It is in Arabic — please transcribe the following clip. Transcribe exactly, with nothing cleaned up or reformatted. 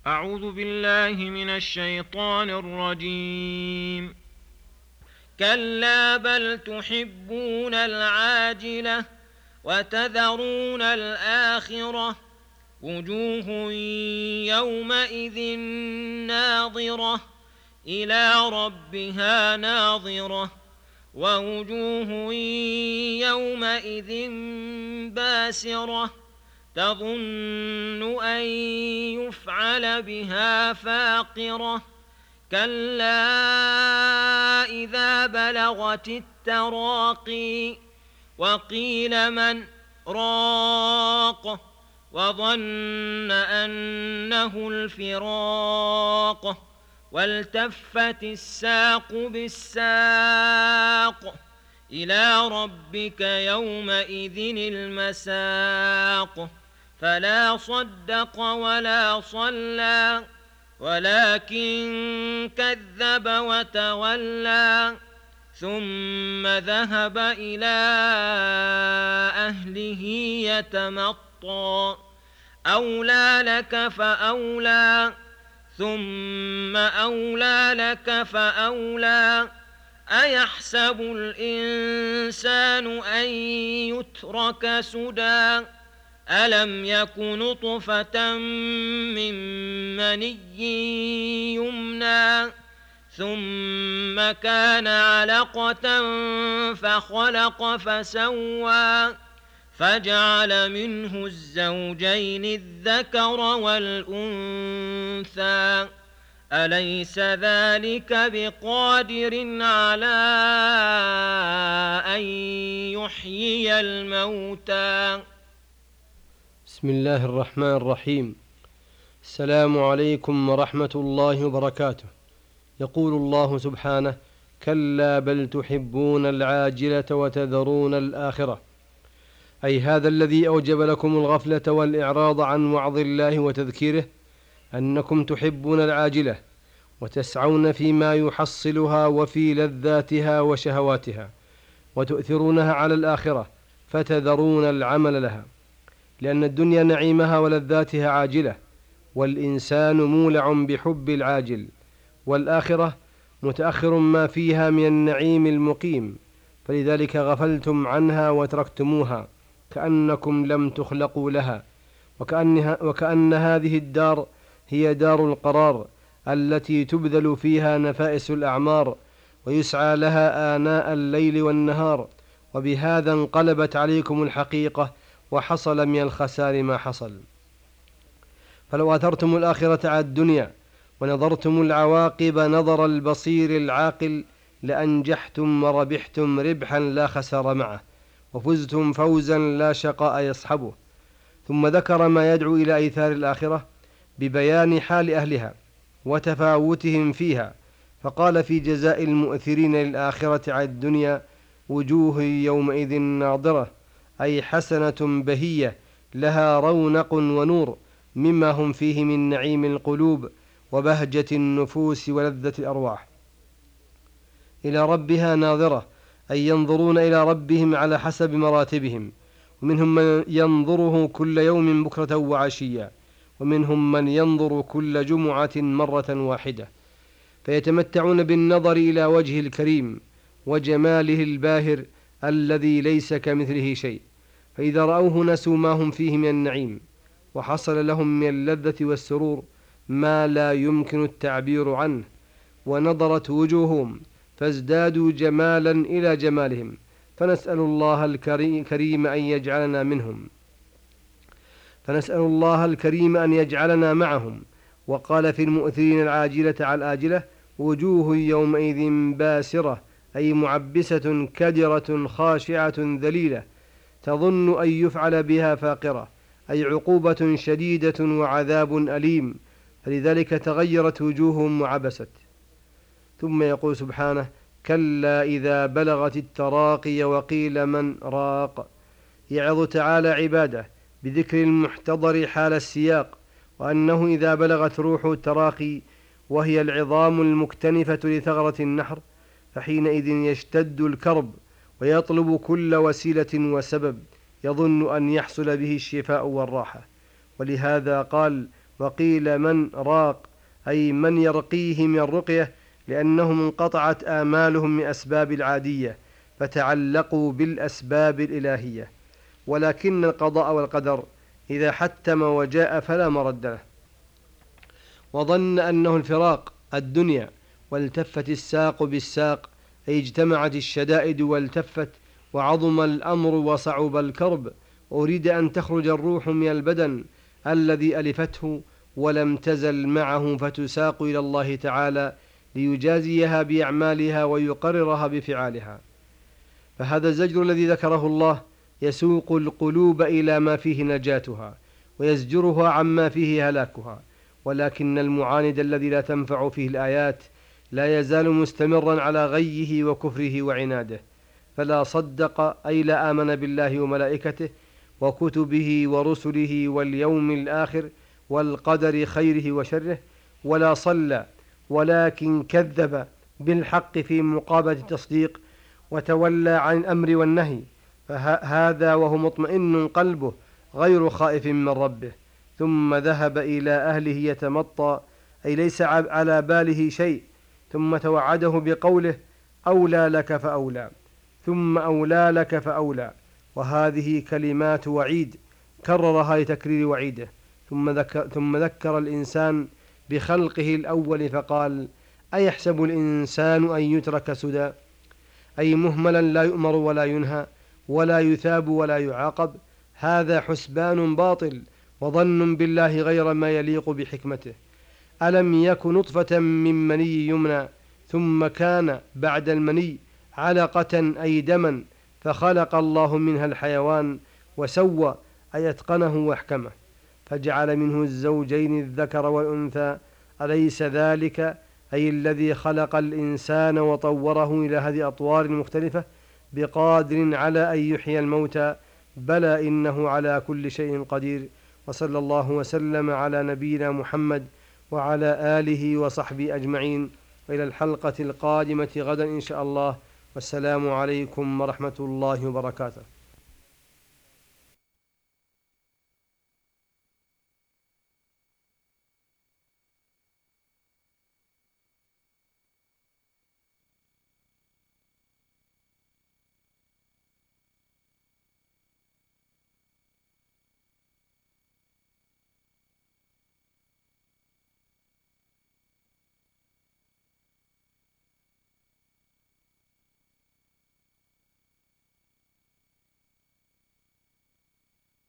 أعوذ بالله من الشيطان الرجيم. كلا بل تحبون العاجلة وتذرون الآخرة وجوه يومئذ ناظرة إلى ربها ناظرة ووجوه يومئذ باسرة تظن أن يفعل بها فاقرة كلا إذا بلغت التراقي وقيل من راق وظن أنه الفراق والتفت الساق بالساق إلى ربك يومئذ المساق فلا صدق ولا صلى ولكن كذب وتولى ثم ذهب إلى أهله يتمطى أولى لك فأولى ثم أولى لك فأولى أيحسب الإنسان أن يترك سدى ألم يك نطفة من مني يمنى ثم كان علقة فخلق فسوى فجعل منه الزوجين الذكر والأنثى أليس ذلك بقادر على أن يحيي الموتى؟ بسم الله الرحمن الرحيم. السلام عليكم ورحمة الله وبركاته. يقول الله سبحانه: كلا بل تحبون العاجلة وتذرون الآخرة، أي هذا الذي أوجب لكم الغفلة والإعراض عن وعظ الله وتذكيره، أنكم تحبون العاجلة وتسعون فيما يحصلها وفي لذاتها وشهواتها، وتؤثرونها على الآخرة فتذرون العمل لها، لأن الدنيا نعيمها ولذاتها عاجلة، والإنسان مولع بحب العاجل، والآخرة متأخر ما فيها من النعيم المقيم، فلذلك غفلتم عنها وتركتموها كأنكم لم تخلقوا لها، وكأنها وكأن هذه الدار هي دار القرار التي تبذل فيها نفائس الأعمار ويسعى لها آناء الليل والنهار، وبهذا انقلبت عليكم الحقيقة وحصل من الخسار ما حصل. فلو أثرتم الآخرة على الدنيا ونظرتم العواقب نظر البصير العاقل لأنجحتم وربحتم ربحا لا خسار معه، وفزتم فوزا لا شقاء يصحبه. ثم ذكر ما يدعو إلى إيثار الآخرة ببيان حال أهلها وتفاوتهم فيها، فقال في جزاء المؤثرين للآخرة على الدنيا: وجوه يومئذ ناظرة، أي حسنة بهية لها رونق ونور مما هم فيه من نعيم القلوب وبهجة النفوس ولذة الأرواح. إلى ربها ناظرة، أي ينظرون إلى ربهم على حسب مراتبهم، ومنهم من ينظره كل يوم بكرة وعشيا، ومنهم من ينظر كل جمعة مرة واحدة، فيتمتعون بالنظر إلى وجه الكريم وجماله الباهر الذي ليس كمثله شيء، فإذا رأوه نسوا ما هم فيه من النعيم، وحصل لهم من اللذة والسرور ما لا يمكن التعبير عنه، ونضرت وجوههم فازدادوا جمالا إلى جمالهم، فنسأل الله الكريم أن يجعلنا منهم فنسأل الله الكريم أن يجعلنا معهم. وقال في المؤثرين العاجلة على الآجلة: وجوه يومئذ باسرة، أي معبسة كدرة خاشعة ذليلة، تظن أن يفعل بها فاقرة، أي عقوبة شديدة وعذاب أليم، فلذلك تغيرت وجوههم وعبست. ثم يقول سبحانه: كلا إذا بلغت التراقي وقيل من راق. يعظ تعالى عباده بذكر المحتضر حال السياق، وأنه إذا بلغت روح التراقي وهي العظام المكتنفة لثغرة النحر، فحينئذ يشتد الكرب ويطلب كل وسيلة وسبب يظن أن يحصل به الشفاء والراحة. ولهذا قال: وقيل من راق أي من يرقيه من الرقية، لأنهم انقطعت آمالهم من أسباب العادية فتعلقوا بالأسباب الإلهية. ولكن القضاء والقدر إذا حتم وجاء فلا مرد له. وظن أنه الفراق الدنيا، والتفت الساق بالساق أي اجتمعت الشدائد والتفت، وعظم الأمر وصعب الكرب، أريد أن تخرج الروح من البدن الذي ألفته ولم تزل معه، فتساق إلى الله تعالى ليجازيها بأعمالها ويقررها بفعالها. فهذا الزجر الذي ذكره الله يسوق القلوب إلى ما فيه نجاتها ويزجرها عما فيه هلاكها. ولكن المعاند الذي لا تنفع فيه الآيات لا يزال مستمرا على غيه وكفره وعناده، فلا صدق أي لا آمن بالله وملائكته وكتبه ورسله واليوم الآخر والقدر خيره وشره، ولا صلى، ولكن كذب بالحق في مقابلة التصديق وتولى عن الأمر والنهي، فهذا وهو مطمئن قلبه غير خائف من ربه، ثم ذهب إلى أهله يتمطى أي ليس على باله شيء، ثم توعده بقوله أولى لك فأولى، ثم أولى لك فأولى، وهذه كلمات وعيد كررها لتكرير وعيده. ثم ذكر, ثم ذكر الإنسان بخلقه الأول فقال أيحسب الإنسان أن يترك سدى، أي مهملا لا يؤمر ولا ينهى ولا يثاب ولا يعاقب. هذا حسبان باطل وظن بالله غير ما يليق بحكمته. ألم يك نطفة من مني يمنى ثم كان بعد المني علقة أي دما، فخلق الله منها الحيوان وسوى أي أتقنه واحكمه، فجعل منه الزوجين الذكر والأنثى. أليس ذلك أي الذي خلق الإنسان وطوره إلى هذه الأطوار المختلفة بقادر على أن يحيي الموتى؟ بلى إنه على كل شيء قدير. وصلى الله وسلم على نبينا محمد وعلى آله وصحبه أجمعين، وإلى الحلقة القادمة غدا إن شاء الله، والسلام عليكم ورحمة الله وبركاته.